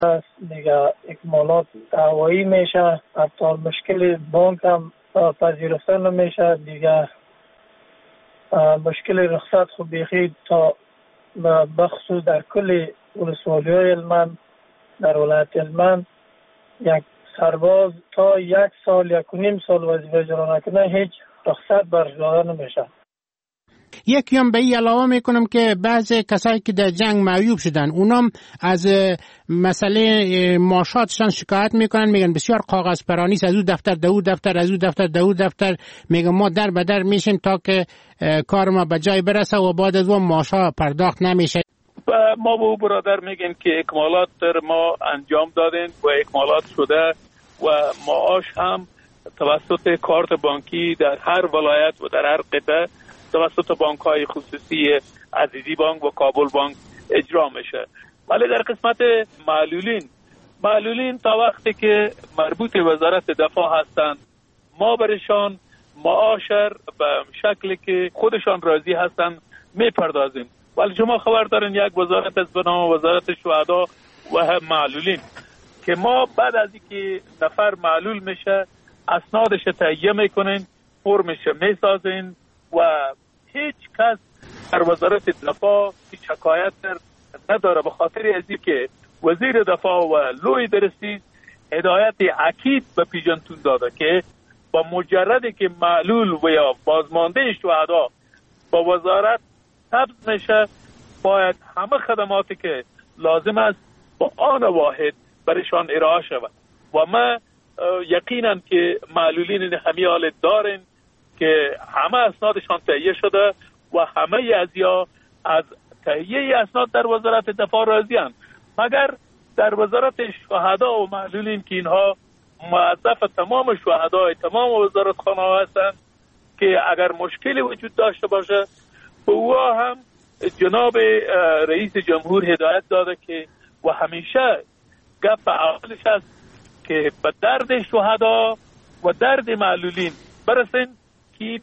است، دیگه اکمالات دعوایی میشه، حتی مشکل بانک هم پذیرفته نمیشه، دیگه مشکل رخصت خود بیخی تا بخصوص در کل ولسوالی‌های هلمند، در ولایت هلمند یک سرباز تا 1 سال 1.5 سال وظیفه اجرا نکنه هیچ رخصت برش داده نمیشه. یکم به این علاوه میکنم که بعضی کسایی که در جنگ معیوب شدن اونام از مسئله معاشاتشان شکایت میکنن، میگن بسیار کاغذ پرانی است، از او دفتر دو دفتر، از او دفتر دو دفتر، میگن ما در به در میشیم تا که کار ما به جای برسه و بعد از اون معاشات پرداخت نمیشه. ما به او برادر میگیم که اکمالات ما انجام دادیم و اکمالات شده و معاش هم توسط کارت بانکی در هر ولایت و در هر قطعه توسط بانک‌های خصوصی عزیزی بانک و کابل بانک اجرا میشه. ولی در قسمت معلولین تا وقتی که مربوط وزارت دفاع هستند ما برشان معاشر به شکلی که خودشان راضی هستند میپردازیم. ولی شما خبر دارین یک وزارت از به نام وزارت شهدا و معلولین که ما بعد از اینکه نفر معلول میشه اسنادش تهیه میکنین، فرمش میسازین و هیچ کس در وزارت دفاع هیچ شکایت نداره، به خاطر از اینکه وزیر دفاع و لوی درستی هدایت اکید به پیجنتون داده که با مجردی که معلول و یا بازمانده شهدا با وزارت ثبت میشه باید همه خدماتی که لازم است با آن واحد برشان ارائه شود و ما یقینا که معلولین همه حالت دارن که همه اسنادشان تهیه شده و همه از تهیه اسناد در وزارت دفاع راضی‌اند، مگر در وزارت شهدا و معلولین که اینها موظف تمام شهدای تمام وزارتخانه‌ها هستند که اگر مشکلی وجود داشته باشه به او هم جناب رئیس جمهور هدایت داده که و همیشه گپ اولش است که به درد شهدا و درد معلولین برسین که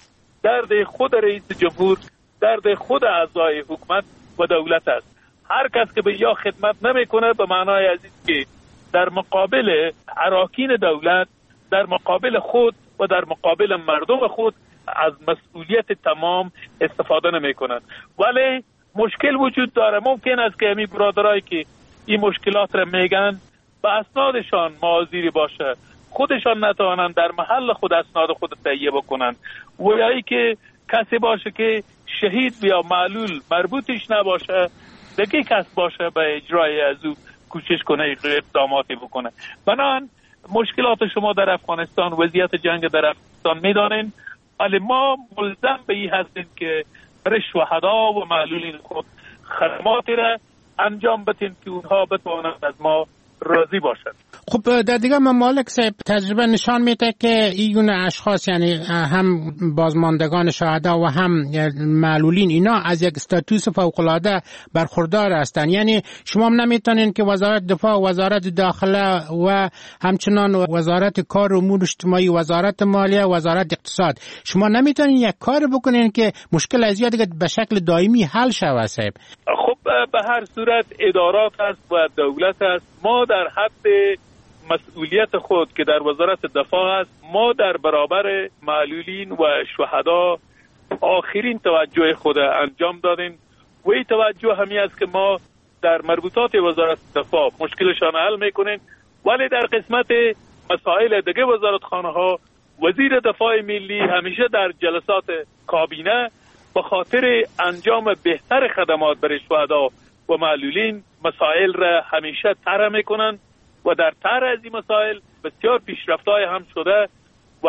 درد خود رئیس جمهور، درد خود اعضای حکومت و دولت است. هر کس که به یا خدمت نمیکنه به معنای عزیز که در مقابل اراکین دولت، در مقابل خود و در مقابل مردم خود از مسئولیت تمام استفاده نمیکنند. ولی مشکل وجود داره، ممکن است که همین برادرایی که این مشکلات را میگن به اسنادشان معاذیری باشه، خودشان نتوانند در محل خود اسناد خود تهیه بکنند و یا ای که کسی باشه که شهید یا معلول مربوطش نباشه دیگه کس باشه به اجرای از او کوشش کنه اقداماتی بکنه. بنابراین مشکلات شما در افغانستان، وضعیت جنگ در افغانستان میدانین، ولی ما ملزم به این هستیم که برای شهدا و معلولین خود خدماتی را انجام بدیم که اونها بتوانند از ما راضی باشند. خب در دیگه ممالک صاحب تجربه نشان میده که این اشخاص یعنی هم بازماندگان شهدا و هم معلولین اینا از یک استاتوس فوق‌العاده برخوردار هستند. یعنی شما هم نمیتونین که وزارت دفاع، وزارت داخله و همچنان وزارت کار و امور اجتماعی، وزارت مالیه، وزارت اقتصاد، شما نمیتونین یک کار بکنین که مشکل از دیگه به شکل دائمی حل شود صاحب. خب به هر صورت ادارات هست و دولت هست. ما در حد مسئولیت خود که در وزارت دفاع است، ما در برابر معلولین و شهدا آخرین توجه خود انجام دادیم و این توجه همی است که ما در مربوطات وزارت دفاع مشکلشان حل میکنیم، ولی در قسمت مسائل دیگه وزارتخانه ها وزیر دفاع ملی همیشه در جلسات کابینه به خاطر انجام بهتر خدمات برای شهدا و معلولین مسائل را همیشه طرح میکنند و در طرح از این مسائل بسیار پیشرفت‌های هم شده و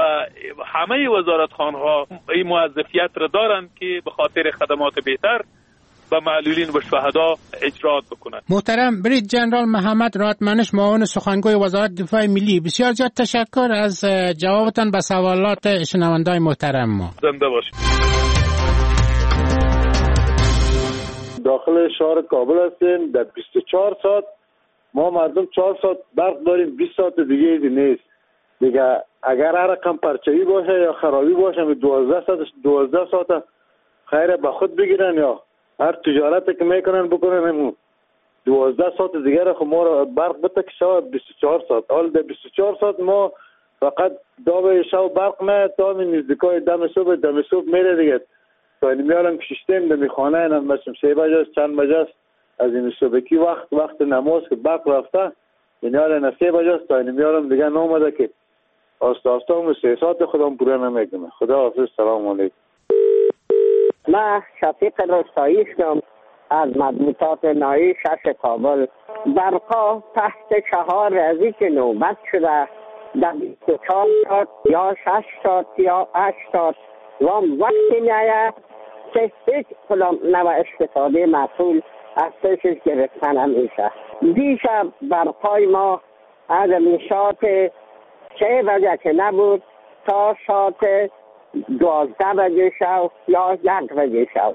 همه وزارتخانه‌ها این موظفیت را دارند که به خاطر خدمات بهتر به معلولین و شهدا اجرات بکنند. محترم برید جنرال محمد راتمنش، معاون سخنگوی وزارت دفاع ملی، بسیار زیاد تشکر از جوابتان به سوالات شنوندگان محترم ما. زنده باشید. داخل شهر کابل هستیم. در 24 ساعت ما مردم 4 ساعت برق داریم، 20 ساعت دیگه نیست دیگه. اگر هر رقم پرچه‌ای باشه یا خرابی باشه 12 ساعت خیر به خود بگیرن یا هر تجارتی که میکنن بکنن. 12 ساعت دیگر خب ما را برق بده که شب 24 ساعت. حال در 24 ساعت ما فقط دو شب برق نه تا نزدیکای دم صبح میره دیگه. تا میارم شیشتم در خانه اینم مثلا 3 بجه چند بجه از این صبحی وقت نماز که برق رفته میارم 3 بجه تا میارم دیگه نامده که آستا هم 3 ساعت خودم پوره نمیکنه. خدا حافظ. سلام علیکم. من شفیق رستایی هستم از مضبوطات نایی 6 کابل. برقا تحت 4 روزی که نوبت شده در 24 ساعت یا 6 ساعت یا 8 ساعت و وقتی نیاید که هیچ کدام نوع استفاده مسئول از پیشش گرفتن نمیشه. دیشب برقای ما از ساعت 3 بجه که نبود تا ساعت 12 بجه شب یا 1 بجه شب.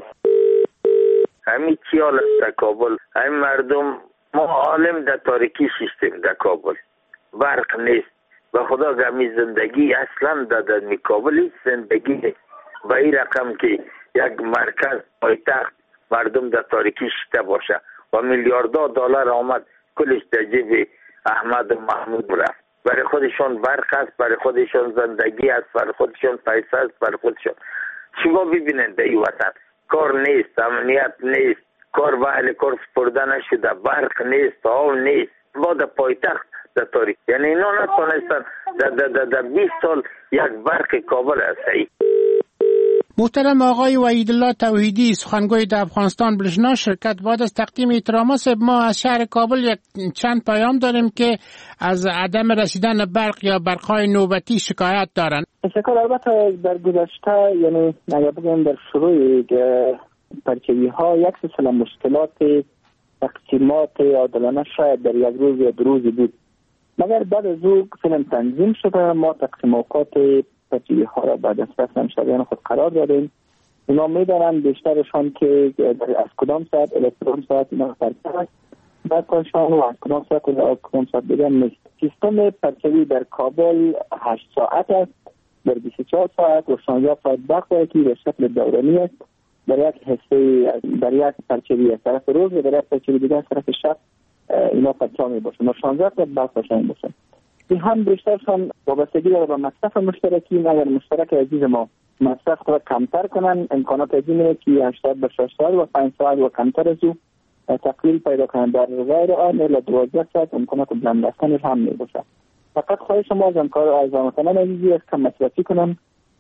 همین خیال است در کابل. همین مردم ما عالم در تاریکی شیستیم در کابل. برق نیست و خدا گمی زندگی اصلا در کابل زندگی به این رقم که یک مرکز پایتخت مردم در تاریکی شیسته باشه و میلیاردها دلار آمد کلش در جیب احمد و محمود رفت. برای خودشون برق است، برای خودشون زندگی است، برای خودشون پیسه است، برای خودشون. شما ببینید در این وطن کار نیست، امنیت نیست، کار به اهل کار سپرده نشده، برق نیست، آب نیست. با در پایتخت در تاریخ یعنی اینا نتونستن در 20 سال یک برق کابل هستی. محترم آقای وحیدالله توحیدی سخنگوی در افغانستان بلشنا شرکت بعد از تقدیم احترامات ما از شهر کابل یک چند پیام داریم که از عدم رسیدن برق یا برق‌های نوبتی شکایت دارن. تشکر. البته در گذشته یعنی اگر بگیم در شروع پرچوی ها یک سلسله مشکلات تقسیمات عادلانه شاید در یک روز یا 2 روزی بود، مگر بعد از او فعلا تنظیم شده ما تقسیم اوقات پرچوی ها را بعد از فصل شبیان خود قرار دادیم. اونا میدانند بیشترشان که از کدام ساعت الکترون ساعت اینا پرچوی برقشان و از کدام ساعت و کدام ساعت دیگر نیست. سیستم پرچوی در کابل 8 ساعت است در 24 ساعت و 16 ساعت برق که به شکل دورانی است. در یک حصه در یک پرچوی از طرف روز و در یک پرچوی دیگر از طرف شب اینا پرچا می باشن و 16 ساعت برق روشن باشن. این هم بیشترشان وابستگی داره به مصرف مشترکی. اگر مشترک عزیز ما مصرف را کمتر کنن امکانات از اینه که 80 به 6 ساعت و 5 ساعت و کمتر از او تقلیل پیدا کنن. در غیر آن الا 12 ساعت امکانات بلند رفتن هم می باشه. فقط خواهش ما از همکاران عزیزی است که مصرفی کنن،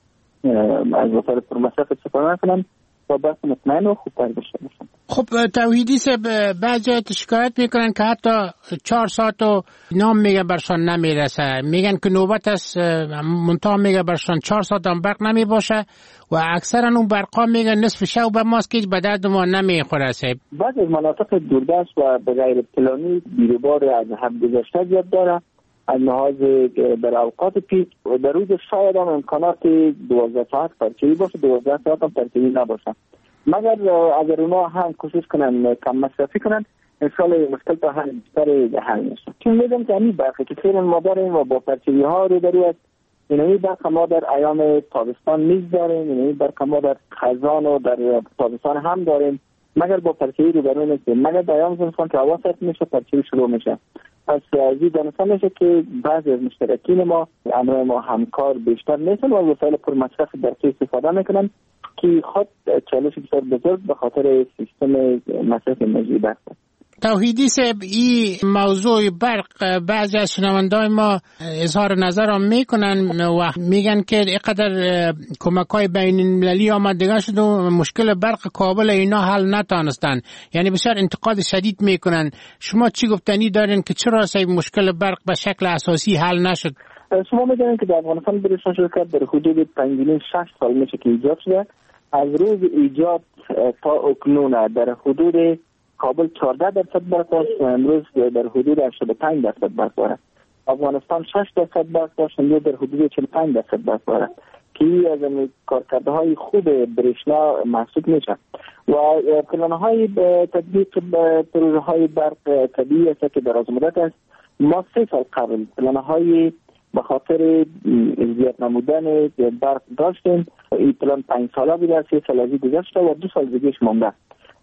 از وسایل پر مصرف استفاده نکنن و بس مطمئن و خوبتر بشه. خب توحیدی سے بعضی شکایت میکنن که حتی 4 ساعت و نام میگه برشان نمیرسه، میگن که نوبت است منتها میگه برشان 4 ساعت هم برق نمیباشه و اکثرا اون برقا میگه نصف شب به ماست که به درد ما نمیخوره. بعضی از مناطق دوردست و به غیر پلانی بیروبار از حد گذشته زیاد داره. از لحاظ در اوقات پیک در روز شاید هم امکانات 12 ساعت پرچوی باشه، 12 ساعت هم پرچوی نباشه. مگر اگر اونا هم کوشش کنن کم مصرفی کنن انشالله مشکل تا حل بیشتر حل میشه. چون میدونم که همین برقی که فعلا ما داریم و با پرچوی ها رو داریم، اینمی برق ما در ایام تابستان نیز داریم، اینمی برق ما در خزان و در تابستان هم داریم، مگر با پرچوی رو برون نیستیم. مگر در ایام زمستان که هوا سرد میشه پرچوی شروع میشه. پس از این دانسته میشه که بعضی از مشترکین ما همراه ما همکار بیشتر نیستن و وسایل پر مصرف برقی استفاده میکنن که خود چالش بسیار بزرگ به خاطر سیستم مصرف انرژی برق. توحیدی صاحب این موضوع برق بعضی از شنوندای ما اظهار نظر هم میکنن و میگن که اینقدر کمک‌های بین المللی آمدگان شد و مشکل برق کابل اینا حل نتانستن، یعنی بسیار انتقاد شدید میکنن. شما چی گفتنی دارین که چرا مشکل برق به شکل اساسی حل نشد؟ شما میدونید که در افغانستان برشان شرکت در حدود 5.6 سال میشه که ایجاد شده. از روز ایجاد تا اکنون در حدود کابل 14% برق است و امروز در حدود 85% برق دارد. افغانستان 6% برق داشت و در حدود 45% برق دارد که از کارکردهای خوب برشنا محسوب میشه و پلانهای تطبیق پروژه های برق طبیعی است که در مدت است. ما 3 سال قبل پلانهای به خاطر زیاد نمودن برق داشتیم. این پلان 5 ساله بود، 3 سال ازی گذشته و 2 سال دیگهش مونده.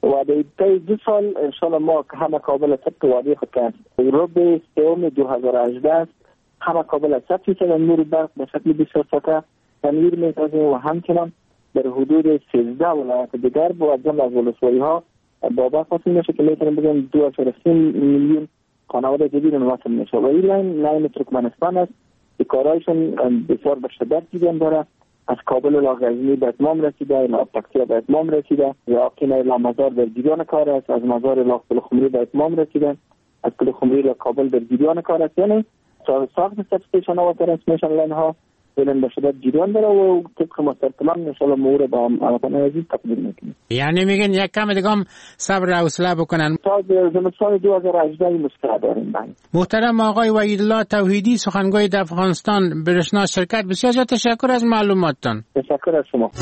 و در 2 سال انشاءالله ما همه کابل طبق وعده خود که ربع سوم 2018 همه کابل 100% نور برق به شکل 24 ساعته تنویر می‌سازیم و همچنان در حدود 13 ولایت دیگر با جمله از ولسوالی‌ها با برق وصل میشه که میتونیم بگیم 2.3 میلیون خانواده جدید وصل میشه و این لاین ترکمنستان است که کارایشون بسیار به شدت جدی داره. از کابل الی غزنی به اتمام رسیده، الی تکسیه به اتمام رسیده، یاقین الی مزار در جریان کار است، از مزار الی پلخمری به اتمام رسیده، از پلخمری الی کابل در جریان کار است. یعنی ساخت سبستیشن ها و ترانسمیشن لاین ها فعلا به شدت جریان داره و طبق مستقلان انشاءالله مورد با هموطنان عزیز تقدیم میکنیم. یعنی میگن یک کم دیگه هم صبر و حوصله بکنن تا زمستان 2018 مستعد داریم. محترم آقای وحیدالله توحیدی سخنگوی در افغانستان برشنا شرکت، بسیار تشکر از معلوماتتان. تشکر از شما.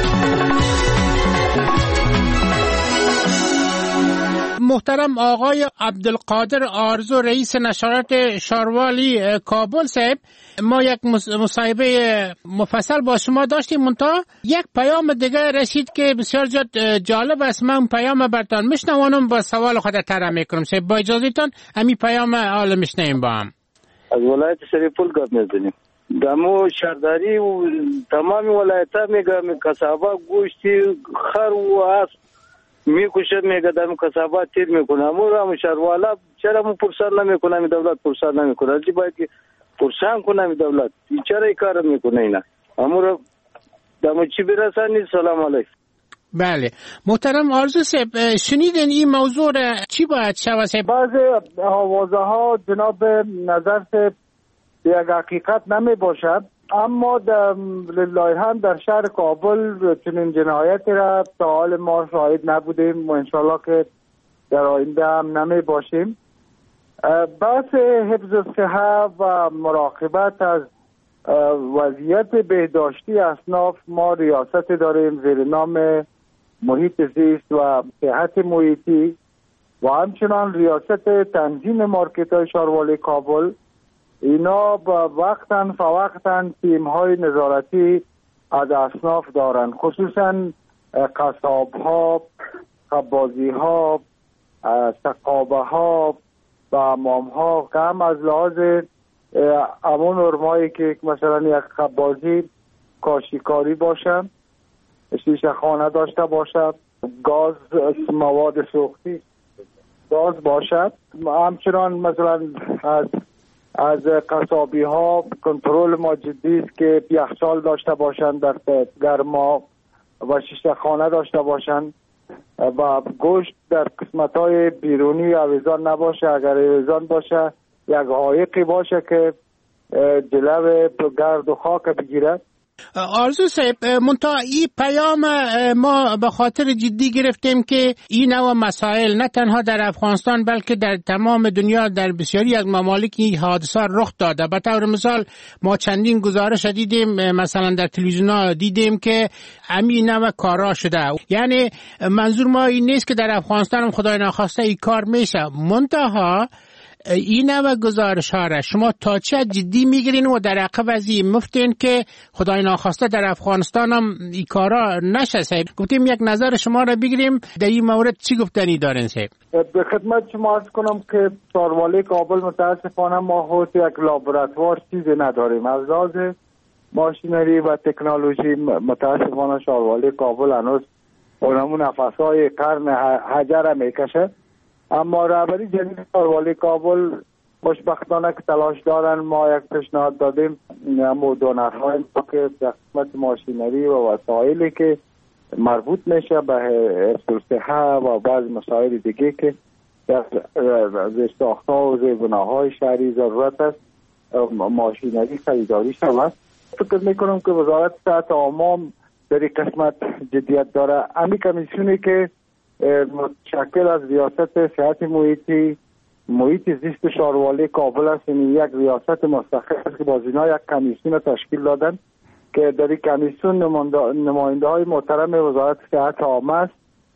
محترم آقای عبدالقادر آرزو رئیس نشرات شاروالی کابل صاحب، ما یک مصاحبه مفصل با شما داشتیم، منتها یک پیام دیگه رسید که بسیار جالب است. من پیام برتان میشنوانم با سوال خود طرح میکنم صاحب، با اجازهتان همین پیام حالا میشنویم با هم. از ولایت شریف‌پور گپ میزنیم. دمو شهرداری و تمام ولایت‌ها میگم کسابه گوشتی خر و اسب میکشه، میگه دم کسابه تیر میکنه. امور شهروالا چرا مو پرسان نمیکنه؟ دولت پرسان نمیکنه. چی باید که پرسان کنه دولت؟ چرا این کار میکنه اینا؟ امور دم چی برسانی؟ سلام علیکم. بله محترم آرزو صاحب، شنیدین این موضوع چی باید شود صاحب؟ بعضی آوازه ها جناب نظر صاحب یک حقیقت نمی باشد، اما لله در شهر کابل چنین جنایتی را تا حال ما شاهد نبودیم و انشالله که در آینده هم نمی باشیم. بحث حفظ صحت و مراقبت از وضعیت بهداشتی اصناف ما ریاست داریم زیر نام محیط زیست و صحت محیطی و همچنان ریاست تنظیم مارکت های شاروالی کابل. اینا با وقتاً فوقتاً تیم های نظارتی از اصناف دارن، خصوصاً قصاب ها، خبازی ها، سقابه ها و امام ها که هم از لحاظ امون نرمایی که مثلا یک خبازی کاشیکاری باشه، شیشه خانه داشته باشد، گاز مواد سوختی گاز باشد، همچنان مثلا از قصابی ها کنترل ما جدی است که یخچال داشته باشند در گرما و شیشه خانه داشته باشند و گوشت در قسمت های بیرونی آویزان نباشه. اگر آویزان باشه یک عایقی باشه که جلو گرد و خاک بگیره. آرزو صاحب، منتها این پیام ما به خاطر جدی گرفتیم که این نوع مسائل نه تنها در افغانستان بلکه در تمام دنیا در بسیاری از ممالک این حادثه رخ داده. به طور مثال ما چندین گزارش دیدیم، مثلا در تلویزیون دیدیم که همین نوع کارا شده. یعنی منظور ما این نیست که در افغانستان هم خدای ناخواسته این کار میشه، منتها این نوع گزارش ها را شما تا چه جدی میگیرین و در عقب از این مفتین که خدای ناخواسته در افغانستان هم این کارا نشه صاحب؟ گفتیم یک نظر شما را بگیریم در این مورد چی گفتنی دارین صاحب؟ به خدمت شما عرض کنم که شاروالی کابل متاسفانه ما خود یک لابراتوار چیزی نداریم. از لحاظ ماشینری و تکنولوژی متاسفانه شاروالی کابل هنوز اونمون نفسهای قرن حجر میکشه، اما رهبری جدید شاروالی کابل خوشبختانه که تلاش دارن. ما یک پیشنهاد دادیم اما دونرهای که در قسمت ماشینری و وسایلی که مربوط میشه به حفظ صحت و بعض مسائل دیگه که در ساخت‌ها و زیربناهای شهری ضرورت است ماشینری خریداری شود. فکر میکنم که وزارت صحت عامه در این قسمت جدیت داره. همین کمیسیونی که متشکل از ریاست صحت محیط زیست شاروالی کابل است، این یک ریاست مستقل است که با اینا یک کمیسیون تشکیل دادن که در این کمیسیون نماینده های محترم وزارت صحت عامه است،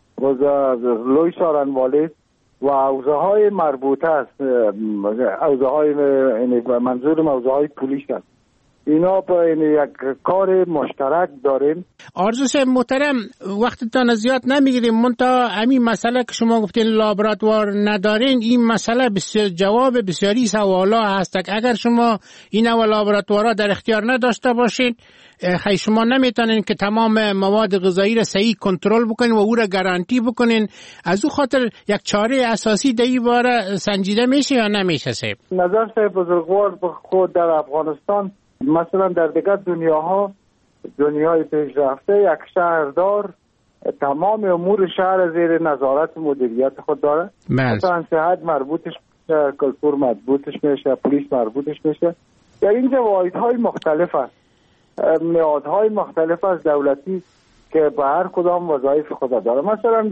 لوی سارنوالی و حوزه های مربوطه است. حوزه های منظور حوزه های پولیس است اینا با یک کار مشترک داریم. آرزو صاحب محترم، وقتتان زیاد نمیگیریم، منتها همین مسئله که شما گفتین لابراتوار ندارین، این مسئله بسیار جواب بسیاری سوالا هست. اگر شما این لابراتوارها در اختیار نداشته باشین، خیلی شما نمیتونین که تمام مواد غذایی را صحیح کنترل بکنین و او را گارانتی بکنین. از او خاطر یک چاره اساسی در این باره سنجیده میشه یا نمیشه صاحب؟ نظر صاحب بزرگوار خود در افغانستان، مثلا در دیگر دنیای پیشرفته، یک شهردار تمام امور شهر زیر نظارت مدیریت خود داره. مثلا صحت مربوطش میشه، کلتور مربوطش میشه، پلیس مربوطش میشه. در اینجا واحدهای مختلف است، نهادهای مختلف از دولتی که به هر کدام وظایف خود داره. مثلا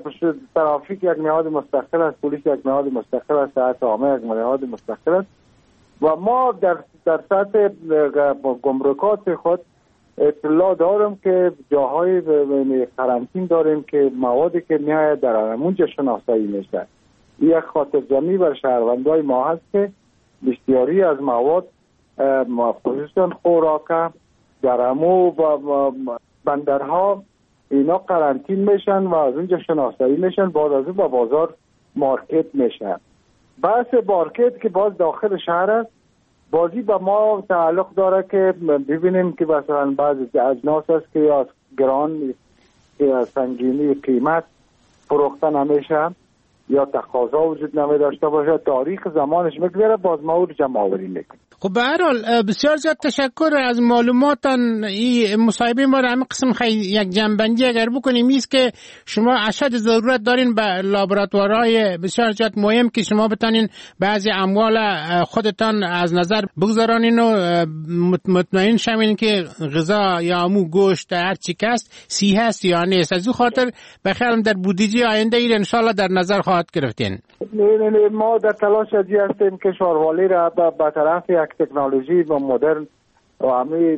ترافیک یک نهاد مستقل است، پلیس یک نهاد مستقل است، صحت عامه یک نهاد مستقل است. و ما در سطح گمرکات خود اطلاع دارم که جاهای قرنطین داریم که موادی که میآید در اونجا شناسایی میشه. یک خاطر جمعی بر شهروندای ما هست که بسیاری از مواد خصوصا خوراک در امو و بندرها اینا قرنطین میشن و از اونجا شناسایی میشن، بعد از اون با بازار مارکت میشن. بحث مارکت که باز داخل شهر است، بازی با ما تعلق داره که ببینیم که مثلا بعضی اجناس است که یا گران یا سنگینی قیمت فروخته نمیشه یا تقاضا وجود نمی داشته باشه، تاریخ زمانش میگذره، باز ما رو جمع آوری میکنیم. خب به هر حال بسیار زیاد تشکر از معلوماتان. این مصاحبه ما را همین قسم خیلی یک جنبندی اگر بکنیم است که شما اشد ضرورت دارین به لابراتوارهای بسیار زیاد مهم که شما بتانین بعضی اموال خودتان از نظر بگذارانین و مطمئن شوین که غذا یا امو گوشت هر چی که است صحیح است یا نیست. از این خاطر بخیرم در بودجه آینده ای ان شاء الله در نظر خواهد گرفتین. نه ما در تلاش ازی هستیم که شاروالی را به طرف یک تکنولوژی و مدرن و همه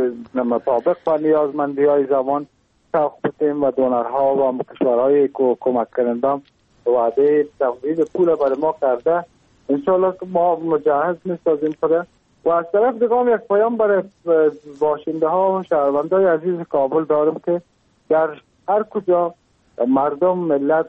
مطابق با نیازمندی‌های زمان سوق بدیم و دونرها و کشورهای کمک کننده وعده تمویل پول برای ما کرده. انشاءالله که ما مجهز می‌سازیم خدا. و از طرف دیگه یک پیام برای باشنده ها و شهروندای عزیز کابل دارم که در هر کجا مردم ملت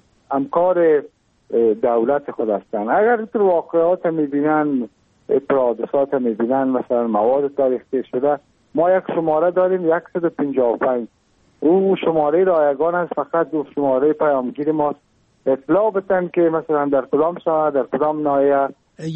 همکار دولت خود هستند. اگر تو واقعات میبینن، اعتراضات میبینن، مثلا مواد تاریخی شده، ما یک شماره داریم 155. او شماره رایگان است، فقط دو شماره پیامگیر ما اطلاع بتن که مثلا در کدام شهر در کدام ناحیه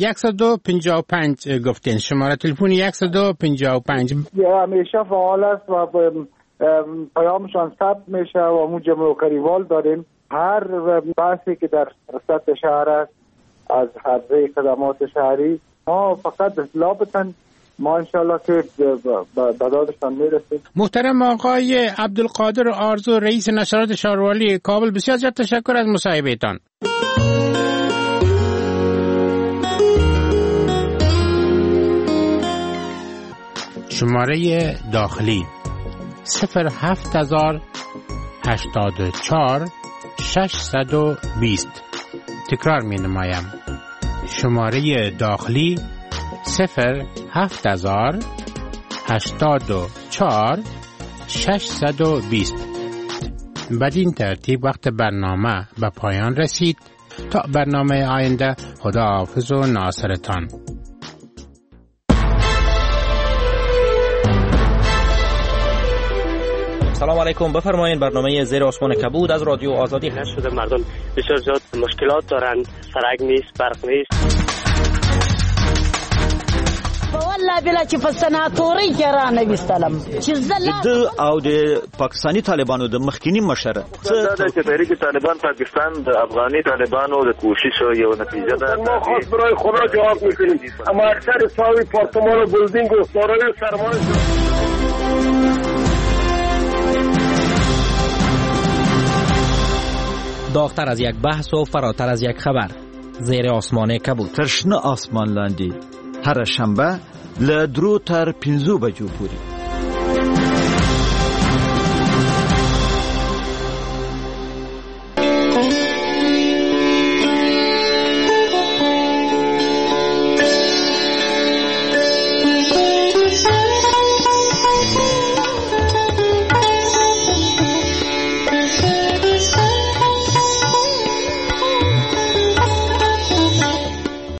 155 گفتین شماره تلفن 155 همیشه فعال است و پیامشان ثبت میشه و ما جمع و کریوال داریم. هر بحثی که در سطح شهر است از حوزه خدمات شهری ما فقط اطلاع بتن، ما انشاءالله که به دادشان میرسیم. محترم آقای عبدالقادر آرزو رئیس نشرات شاروالی کابل، بسیار زیاد تشکر از مصاحبهتان. شماره داخلی 07084 620. تکرار می نمایم. شماره داخلی 07084 620. بدین ترتیب وقت برنامه به پایان رسید. تا برنامه آینده، خدا حافظ و ناصرتان. سلام علیکم، بفرمایید. برنامه زیر آسمان کبود از رادیو آزادی نشده. مردم بسیار زیاد مشکلات دارن، سرک نیست، برق نیست. والله بلا چې په سناتوري کې را نه وستلم چې د او د پاکستانی طالبانو د مخکینی مشر دا چې تحریک طالبان پاکستان د افغاني طالبانو د کوشش یو نتیجه ده. ما خاص برای خدا جواب میکنیم، اما اکثر ساوی پارتمان و بلدینگ و سارای سرمایه داغتر از یک بحث و فراتر از یک خبر. زیر آسمان کبود. ترشنه آسمان لاندی هر شنبه ل 2 تر 5 بجو پوری.